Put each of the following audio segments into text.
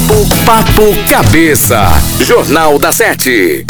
Papo Cabeça. Jornal da 7.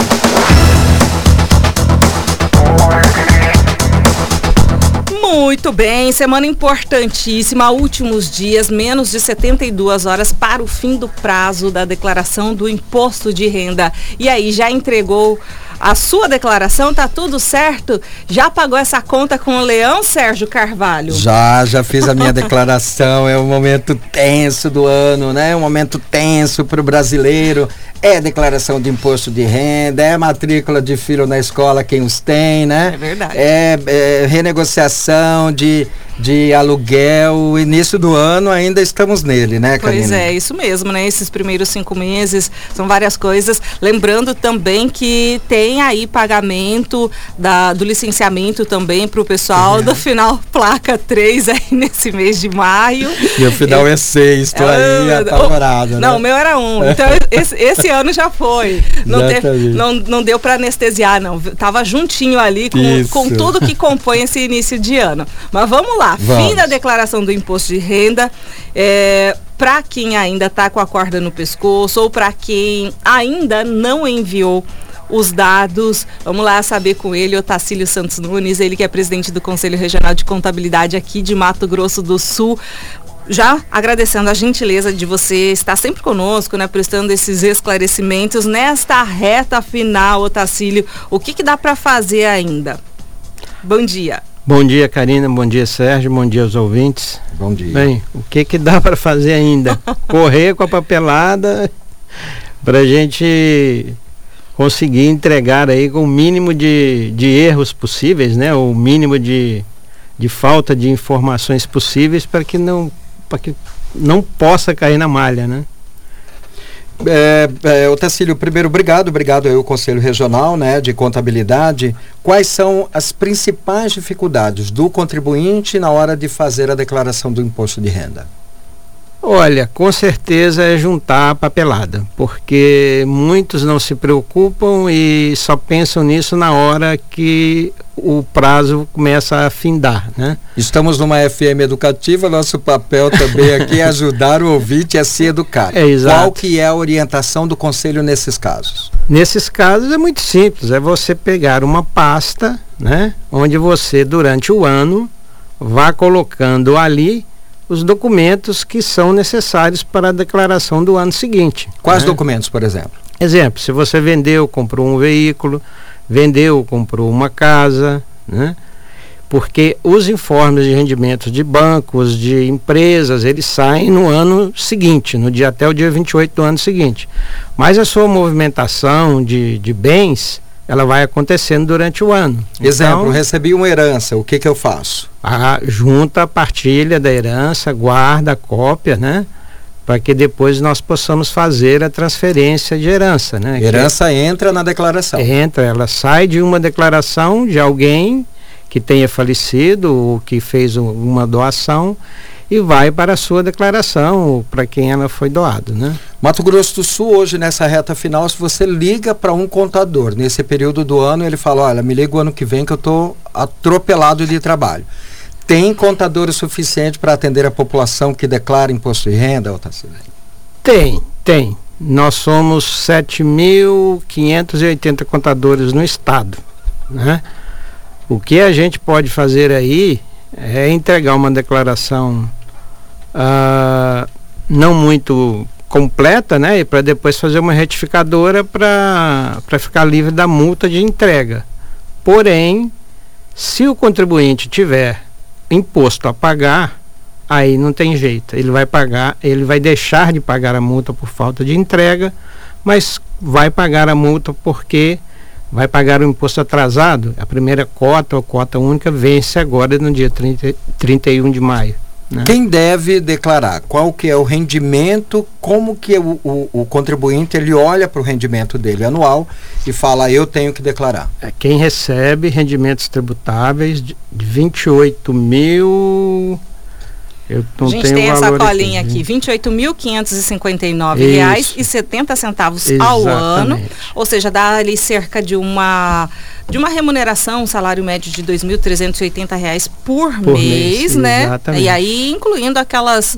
Muito bem, semana importantíssima, últimos dias, menos de 72 horas para o fim do prazo da declaração do imposto de renda. E aí, já entregou a sua declaração? Tá tudo certo? Já pagou essa conta com o Leão, Sérgio Carvalho? Já fiz a minha declaração. É um momento tenso do ano, né? Um momento tenso para o brasileiro. É declaração de imposto de renda, é matrícula de filho na escola, quem os tem, né? É verdade. É renegociação de aluguel, início do ano ainda estamos nele, né, Karina? Pois é, isso mesmo, né? Esses primeiros 5 meses são várias coisas. Lembrando também que tem aí pagamento do licenciamento também para o pessoal do final placa 3 aí nesse mês de maio. E o final é 6, estou aí apavorado, Não, né? o meu era 1, então esse ano já foi. Não deu para anestesiar, não. Tava juntinho ali com tudo que compõe esse início de ano. Mas vamos lá. Fim da declaração do imposto de renda, para quem ainda está com a corda no pescoço ou para quem ainda não enviou os dados, vamos lá saber com ele, Otacílio Santos Nunes, ele que é presidente do Conselho Regional de Contabilidade aqui de Mato Grosso do Sul. Já agradecendo a gentileza de você estar sempre conosco, né, prestando esses esclarecimentos nesta reta final, Otacílio. O que dá para fazer ainda? Bom dia. Bom dia, Karina. Bom dia, Sérgio. Bom dia aos ouvintes. Bom dia. Bem, o que dá para fazer ainda? Correr com a papelada para a gente conseguir entregar aí com o mínimo de erros possíveis, né? O mínimo de falta de informações possíveis para que não possa cair na malha, né? Otacílio, primeiro, obrigado aí ao Conselho Regional, né, de Contabilidade. Quais são as principais dificuldades do contribuinte na hora de fazer a declaração do imposto de renda? Olha, com certeza é juntar a papelada, porque muitos não se preocupam e só pensam nisso na hora que o prazo começa a findar, né? Estamos numa FM educativa, nosso papel também aqui é ajudar o ouvinte a se educar. Exato. Qual que é a orientação do Conselho nesses casos? Nesses casos é muito simples, é você pegar uma pasta, né, onde você durante o ano vá colocando ali os documentos que são necessários para a declaração do ano seguinte. Quais documentos, por exemplo? Exemplo, se você vendeu, comprou um veículo, comprou uma casa, né? Porque os informes de rendimentos de bancos, de empresas, eles saem no ano seguinte, até o dia 28 do ano seguinte. Mas a sua movimentação de bens, ela vai acontecendo durante o ano. Exemplo, então, recebi uma herança, o que eu faço? Junta a partilha da herança, guarda a cópia, né? Para que depois nós possamos fazer a transferência de herança, né? Herança entra na declaração. Ela sai de uma declaração de alguém que tenha falecido ou que fez uma doação e vai para a sua declaração, para quem ela foi doado, né? Mato Grosso do Sul, hoje nessa reta final, se você liga para um contador, nesse período do ano, ele fala, olha, me liga o ano que vem que eu estou atropelado de trabalho. Tem contador o suficiente para atender a população que declara imposto de renda, Otacílio? Tem. Nós somos 7.580 contadores no estado, né? O que a gente pode fazer aí é entregar uma declaração não muito completa, né? E para depois fazer uma retificadora para ficar livre da multa de entrega. Porém, se o contribuinte tiver imposto a pagar, aí não tem jeito. Ele vai deixar de pagar a multa por falta de entrega, mas vai pagar a multa porque vai pagar o imposto atrasado. A primeira cota ou cota única vence agora no dia 31 de maio. Né? Quem deve declarar? Qual que é o rendimento? Como que o contribuinte ele olha para o rendimento dele anual e fala, eu tenho que declarar? Quem recebe rendimentos tributáveis de 28 mil... A gente tem essa colinha aqui, R$ 28.559,70 ao ano, ou seja, dá ali cerca de uma de uma remuneração, um salário médio de R$ 2.380 por mês, né? Exatamente. E aí incluindo aquelas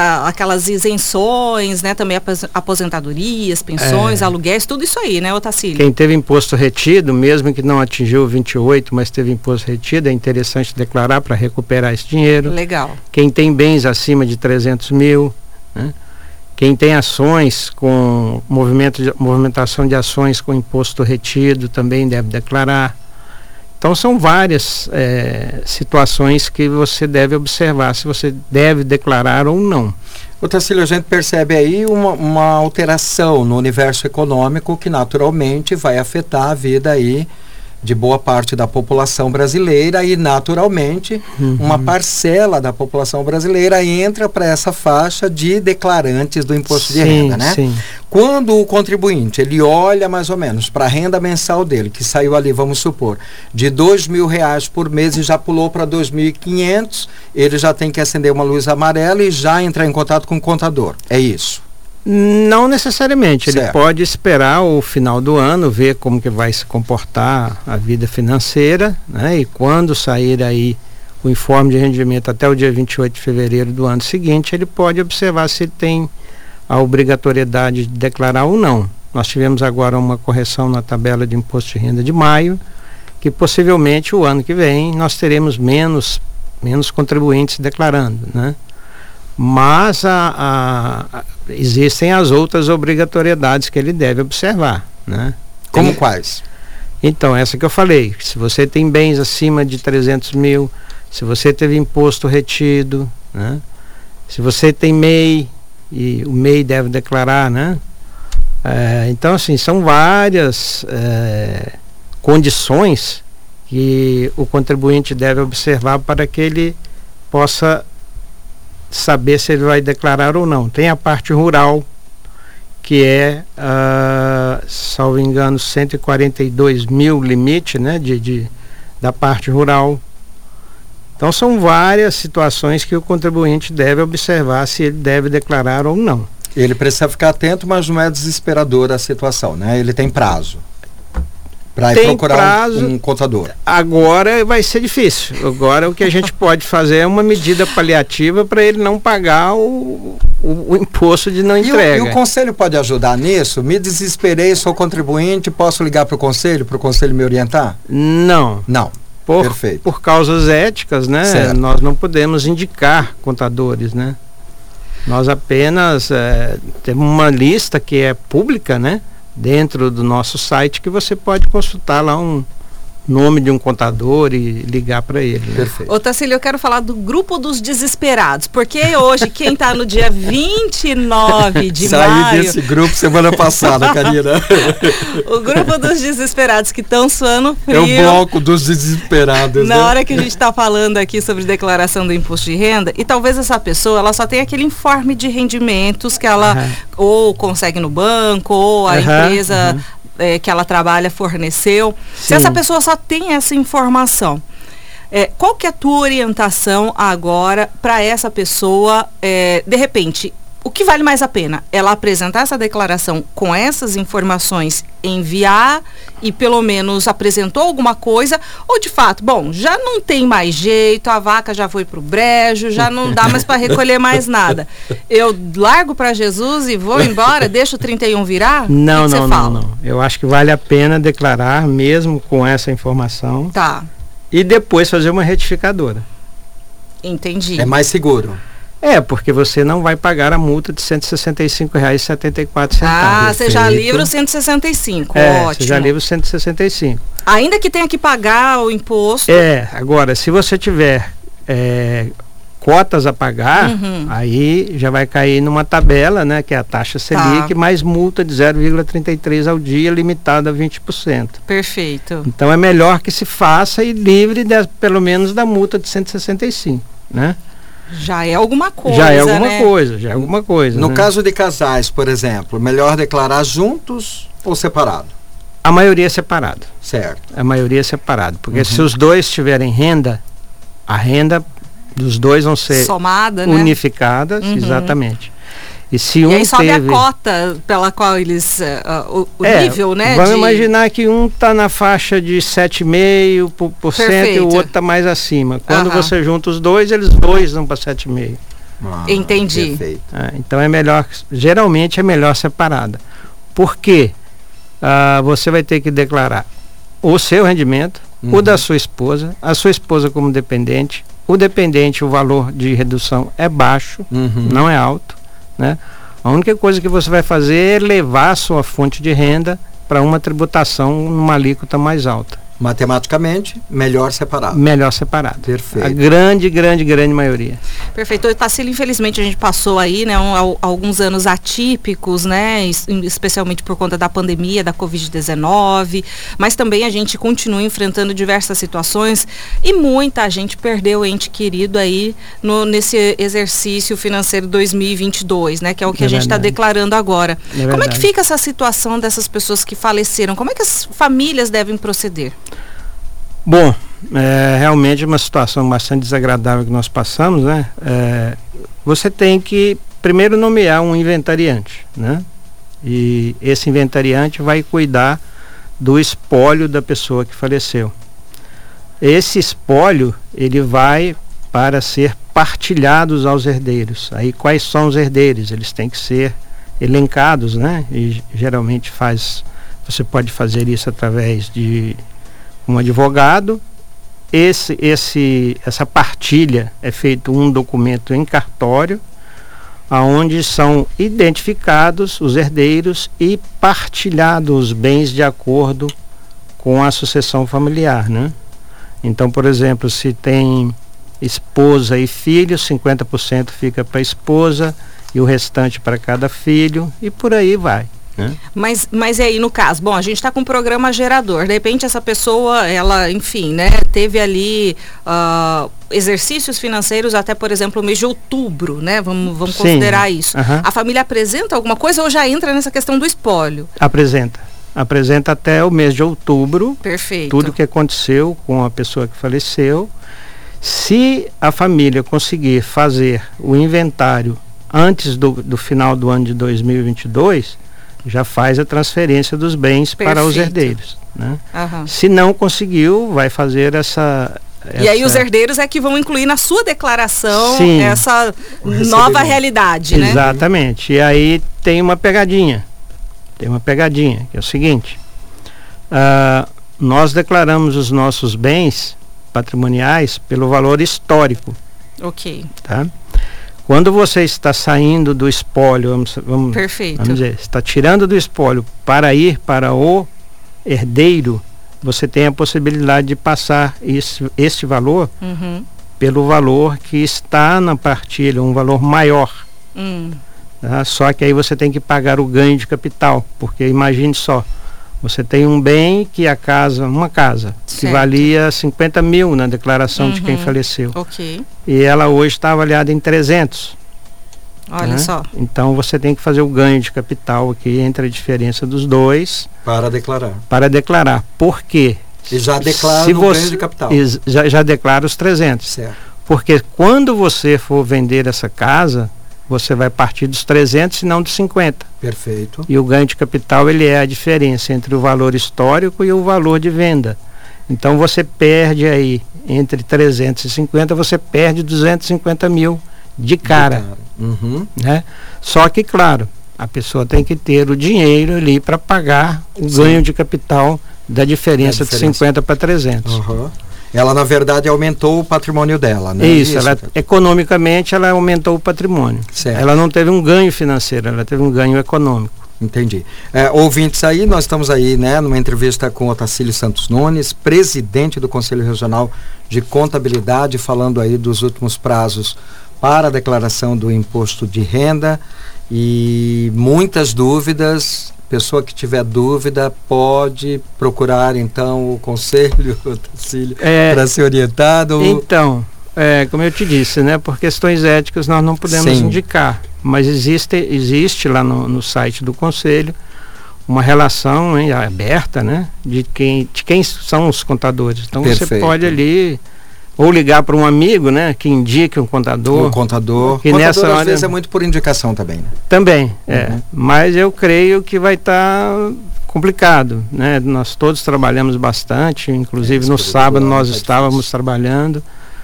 isenções, né? Também aposentadorias, pensões, aluguéis, tudo isso aí, né, Otacílio? Quem teve imposto retido, mesmo que não atingiu 28, mas teve imposto retido, é interessante declarar para recuperar esse dinheiro. Legal. Quem tem bens acima de 300 mil, né? Quem tem ações com movimentação de ações com imposto retido também deve declarar. Então são várias situações que você deve observar se você deve declarar ou não. Otacílio, a gente percebe aí uma alteração no universo econômico que naturalmente vai afetar a vida aí de boa parte da população brasileira e naturalmente uma parcela da população brasileira entra para essa faixa de declarantes do imposto de renda, né? Sim. Quando o contribuinte, ele olha mais ou menos para a renda mensal dele, que saiu ali, vamos supor, de R$2.000 por mês e já pulou para 2.500, ele já tem que acender uma luz amarela e já entrar em contato com o contador. É isso? Não necessariamente, certo. Ele pode esperar o final do ano, ver como que vai se comportar a vida financeira, né? E quando sair aí o informe de rendimento até o dia 28 de fevereiro do ano seguinte, ele pode observar se tem a obrigatoriedade de declarar ou não. Nós tivemos agora uma correção na tabela de imposto de renda de maio, que possivelmente o ano que vem nós teremos menos contribuintes declarando, né? Mas existem as outras obrigatoriedades que ele deve observar, né? Como quais? Então, essa que eu falei, se você tem bens acima de 300 mil, se você teve imposto retido, né? Se você tem MEI, e o MEI deve declarar, né? Então, assim, são várias condições que o contribuinte deve observar para que ele possa saber se ele vai declarar ou não. Tem a parte rural, que é, salvo engano, 142 mil limite, né, da parte rural. Então são várias situações que o contribuinte deve observar se ele deve declarar ou não. Ele precisa ficar atento, mas não é desesperadora a situação, né? Ele tem prazo para procurar um contador. Agora vai ser difícil. Agora o que a gente pode fazer é uma medida paliativa para ele não pagar o imposto de não entrega. E o conselho pode ajudar nisso? Me desesperei, sou contribuinte, posso ligar para o conselho me orientar? Não. Perfeito. Por causas éticas, né? Certo. Nós não podemos indicar contadores, né? Nós apenas temos uma lista que é pública, né? Dentro do nosso site, que você pode consultar lá um nome de um contador e ligar para ele. Né? Perfeito. Otacílio, eu quero falar do grupo dos desesperados, porque hoje quem está no dia 29 de maio... Saí desse grupo semana passada, Karina. O grupo dos desesperados que estão suando frio. É o bloco dos desesperados. Na hora que a gente está falando aqui sobre declaração do imposto de renda, e talvez essa pessoa, ela só tem aquele informe de rendimentos que ela ou consegue no banco, ou a empresa... que ela trabalha forneceu. Sim. Se essa pessoa só tem essa informação, qual que é a tua orientação agora para essa pessoa, de repente, o que vale mais a pena? Ela apresentar essa declaração com essas informações, enviar e pelo menos apresentou alguma coisa, ou de fato, bom, já não tem mais jeito, a vaca já foi pro brejo, já não dá mais para recolher mais nada. Eu largo para Jesus e vou embora, deixo o 31 virar? Não. Eu acho que vale a pena declarar mesmo com essa informação. Tá. E depois fazer uma retificadora. Entendi. É mais seguro. Porque você não vai pagar a multa de R$ 165,74. Você já livra os 165, ótimo. Você já livra os 165. Ainda que tenha que pagar o imposto. Agora, se você tiver cotas a pagar, aí já vai cair numa tabela, né, que é a taxa Selic, mais multa de 0,33 ao dia, limitada a 20%. Perfeito. Então é melhor que se faça e livre pelo menos da multa de 165, né? Já é alguma coisa, já é alguma coisa. No caso de casais, por exemplo, melhor declarar juntos ou separado? A maioria é separado. Certo. A maioria é separado, porque se os dois tiverem renda, a renda dos dois vão ser somada, unificadas, né? Exatamente. E aí sobe a cota pela qual eles, o nível, né? Vamos imaginar que um está na faixa de 7,5% e o outro está mais acima. Quando você junta os dois, eles dois vão para 7,5%. Entendi. Então é melhor, geralmente é melhor separada. Por quê? Você vai ter que declarar o seu rendimento, o da sua esposa, a sua esposa como dependente. O dependente, o valor de redução é baixo, não é alto, né? A única coisa que você vai fazer é levar a sua fonte de renda para uma tributação numa alíquota mais alta. Matematicamente, melhor separado. Melhor separado. Perfeito. A grande maioria. Perfeito. Tarsila, infelizmente a gente passou aí, né, alguns anos atípicos, né, especialmente por conta da pandemia, da Covid-19, mas também a gente continua enfrentando diversas situações e muita gente perdeu ente querido aí nesse exercício financeiro 2022, né, que é o que a gente está declarando agora. Como é que fica essa situação dessas pessoas que faleceram? Como é que as famílias devem proceder? Bom, realmente é uma situação bastante desagradável que nós passamos, né? Você tem que primeiro nomear um inventariante, né? E esse inventariante vai cuidar do espólio da pessoa que faleceu. Esse espólio, ele vai para ser partilhados aos herdeiros. Aí quais são os herdeiros? Eles têm que ser elencados, né? E geralmente você pode fazer isso através de um advogado. Essa partilha é feito um documento em cartório, aonde são identificados os herdeiros e partilhados os bens de acordo com a sucessão familiar, né? Então, por exemplo, se tem esposa e filho, 50% fica para a esposa e o restante para cada filho, e por aí vai. Mas aí no caso, bom, a gente está com um programa gerador, de repente essa pessoa, ela, enfim, né, teve ali exercícios financeiros até, por exemplo, o mês de outubro, né, vamos considerar isso. A família apresenta alguma coisa ou já entra nessa questão do espólio? Apresenta até o mês de outubro. Perfeito. Tudo que aconteceu com a pessoa que faleceu. Se a família conseguir fazer o inventário antes do final do ano de 2022, já faz a transferência dos bens para os herdeiros, né? Se não conseguiu, vai fazer essa... E aí os herdeiros é que vão incluir na sua declaração essa nova realidade, né? Exatamente. E aí tem uma pegadinha, que é o seguinte: nós declaramos os nossos bens patrimoniais pelo valor histórico. Ok. Tá? Quando você está saindo do espólio, vamos dizer, está tirando do espólio para ir para o herdeiro, você tem a possibilidade de passar este valor pelo valor que está na partilha, um valor maior. Tá? Só que aí você tem que pagar o ganho de capital, porque imagine só, você tem um bem que uma casa, que valia 50 mil na declaração de quem faleceu. Ok. E ela hoje está avaliada em 300. Olha só. Então você tem que fazer o ganho de capital aqui entre a diferença dos dois. Para declarar. Por quê? E já declara o ganho de capital. Já declara os 300. Certo. Porque quando você for vender essa casa, você vai partir dos 300 e não dos 50. Perfeito. E o ganho de capital, ele é a diferença entre o valor histórico e o valor de venda. Então você perde aí, entre 350, você perde 250 mil de cara. Né? Só que, claro, a pessoa tem que ter o dinheiro ali para pagar o ganho de capital da diferença de 50 para 300. Ela, na verdade, aumentou o patrimônio dela, né? Isso, economicamente ela aumentou o patrimônio. Certo. Ela não teve um ganho financeiro, ela teve um ganho econômico. Entendi. Ouvintes aí, nós estamos aí, né, numa entrevista com o Otacílio Santos Nunes, presidente do Conselho Regional de Contabilidade, falando aí dos últimos prazos para a declaração do imposto de renda e muitas dúvidas. Pessoa que tiver dúvida pode procurar então o Conselho, Otacílio, para ser orientado. Então, como eu te disse, né, por questões éticas nós não podemos indicar, mas existe lá no site do Conselho uma relação aberta, né, de quem são os contadores. Então você pode ali ou ligar para um amigo, né, que indique um contador. O contador. Que nessa às hora vezes é muito por indicação também, né? Também, mas eu creio que vai estar complicado, né? Nós todos trabalhamos bastante, inclusive no sábado nós estávamos trabalhando,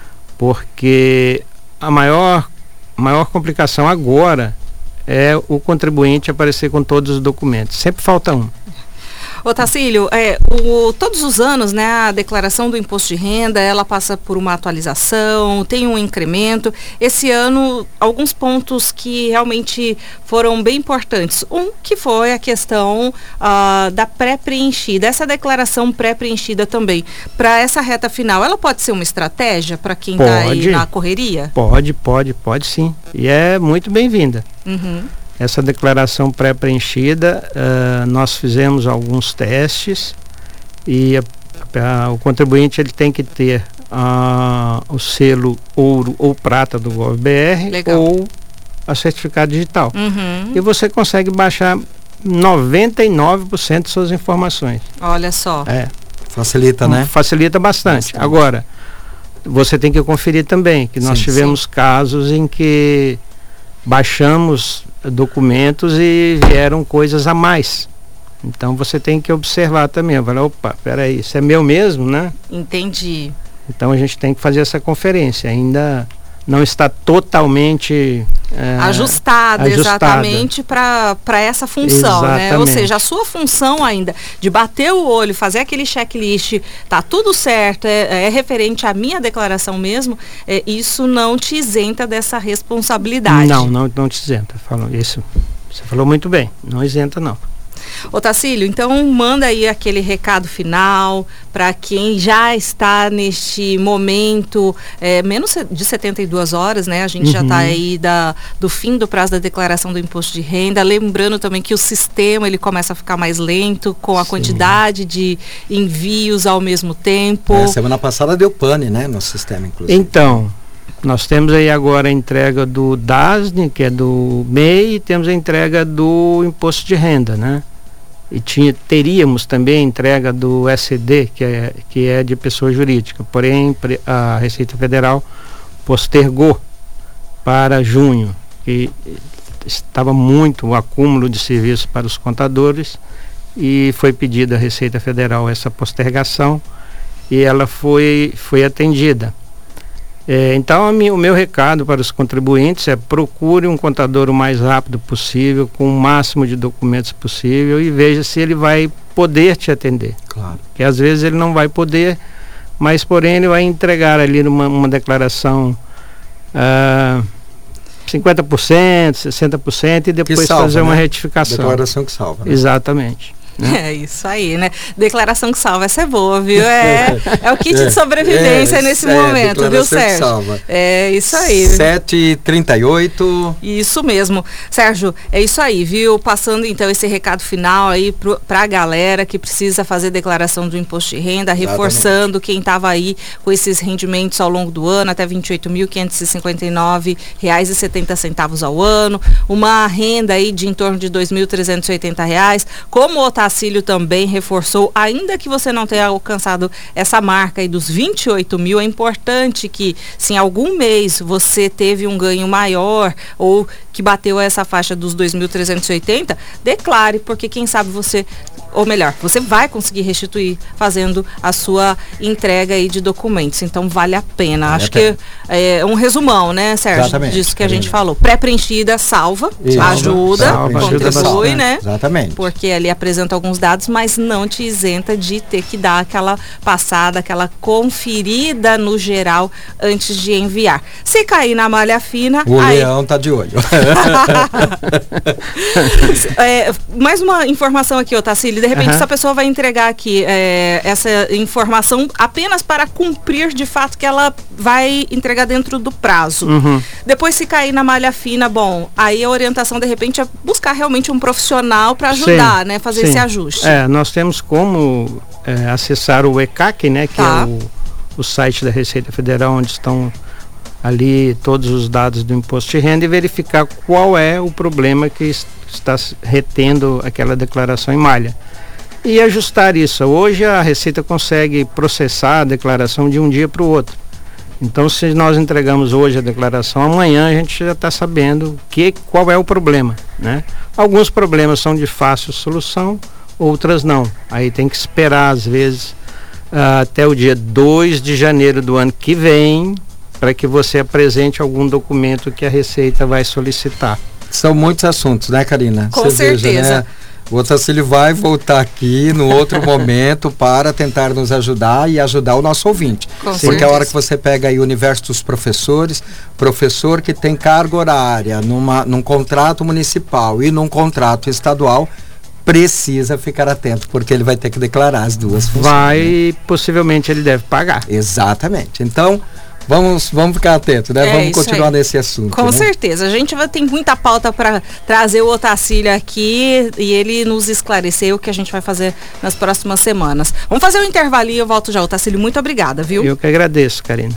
porque a maior complicação agora é o contribuinte aparecer com todos os documentos. Sempre falta um. Ô Tacílio, todos os anos, né, a declaração do imposto de renda, ela passa por uma atualização, tem um incremento. Esse ano, alguns pontos que realmente foram bem importantes. Um que foi a questão da pré-preenchida. Essa declaração pré-preenchida também, para essa reta final, ela pode ser uma estratégia para quem está aí na correria? Pode sim. E é muito bem-vinda. Essa declaração pré-preenchida, nós fizemos alguns testes e o contribuinte ele tem que ter o selo ouro ou prata do GovBR ou a certificado digital. E você consegue baixar 99% de suas informações. Olha só. Facilita, né? Facilita bastante. Agora, você tem que conferir também, que nós tivemos casos em que baixamos documentos e vieram coisas a mais. Então você tem que observar também. Falar, opa, peraí, isso é meu mesmo, né? Entendi. Então a gente tem que fazer essa conferência. Ainda não está totalmente ajustada exatamente para essa função, né? Ou seja, a sua função ainda de bater o olho, fazer aquele checklist, tá tudo certo, é referente à minha declaração mesmo, isso não te isenta dessa responsabilidade. Não te isenta. Isso, você falou muito bem, não isenta não. Ô Tacílio, então manda aí aquele recado final para quem já está neste momento, menos de 72 horas, né? A gente já está aí do fim do prazo da declaração do imposto de renda, lembrando também que o sistema ele começa a ficar mais lento com a quantidade de envios ao mesmo tempo. Semana passada deu pane, né, no sistema, inclusive. Então, nós temos aí agora a entrega do DASN, que é do MEI, e temos a entrega do imposto de renda, né? E teríamos também a entrega do SCD, que é de pessoa jurídica, porém a Receita Federal postergou para junho, que estava muito o acúmulo de serviços para os contadores, e foi pedida à Receita Federal essa postergação e ela foi atendida. Então o meu recado para os contribuintes é: procure um contador o mais rápido possível, com o máximo de documentos possível, e veja se ele vai poder te atender. Claro. Porque às vezes ele não vai poder, mas porém ele vai entregar ali uma declaração 50%, 60% e depois fazer uma retificação. Declaração que salva, né? Exatamente. É isso aí, né? Declaração que salva, essa é boa, viu? É o kit de sobrevivência nesse momento, viu, Sérgio? Salva. É isso aí. 7h38. Isso mesmo. Sérgio, é isso aí, viu? Passando então esse recado final aí para a galera que precisa fazer declaração do imposto de renda, reforçando quem estava aí com esses rendimentos ao longo do ano, até R$ 28.559,70 ao ano, uma renda aí de em torno de R$ 2.380, como o Tacílio também reforçou, ainda que você não tenha alcançado essa marca aí dos 28 mil, é importante que, se em algum mês você teve um ganho maior ou que bateu essa faixa dos 2.380, declare, porque quem sabe você, ou melhor, você vai conseguir restituir fazendo a sua entrega aí de documentos. Então vale a pena. Acho que é um resumão, né, Sérgio? Exatamente. Disso que a gente falou. Pré-preenchida salva, ajuda, contribui, né? Exatamente. Porque ali apresenta alguns dados, mas não te isenta de ter que dar aquela passada, aquela conferida no geral antes de enviar. Se cair na malha fina... O leão tá de olho. Mais uma informação aqui, Tacílio. De repente, essa pessoa vai entregar aqui essa informação apenas para cumprir de fato que ela vai entregar dentro do prazo. Depois, se cair na malha fina, bom, aí a orientação de repente é buscar realmente um profissional para ajudar, né? Fazer esse ajuste. Nós temos como acessar o ECAC, né? Que é o site da Receita Federal, onde estão ali todos os dados do imposto de renda, e verificar qual é o problema que está retendo aquela declaração em malha. E ajustar isso. Hoje a Receita consegue processar a declaração de um dia para o outro. Então, se nós entregamos hoje a declaração, amanhã a gente já está sabendo qual é o problema, né? Alguns problemas são de fácil solução, outras não. Aí tem que esperar, às vezes, até o dia 2 de janeiro do ano que vem, para que você apresente algum documento que a Receita vai solicitar. São muitos assuntos, né, Karina? Com certeza. Veja, né? O Otacílio vai voltar aqui no outro momento para tentar nos ajudar e ajudar o nosso ouvinte. Porque a hora que você pega aí o universo dos professores, professor que tem carga horária num contrato municipal e num contrato estadual, precisa ficar atento, porque ele vai ter que declarar as duas funções. Possivelmente ele deve pagar. Exatamente. Então, vamos ficar atentos, né? Vamos continuar nesse assunto. Com certeza. A gente tem muita pauta para trazer o Otacílio aqui e ele nos esclarecer o que a gente vai fazer nas próximas semanas. Vamos fazer um intervalinho e eu volto já. Otacílio, muito obrigada, viu? Eu que agradeço, Karina.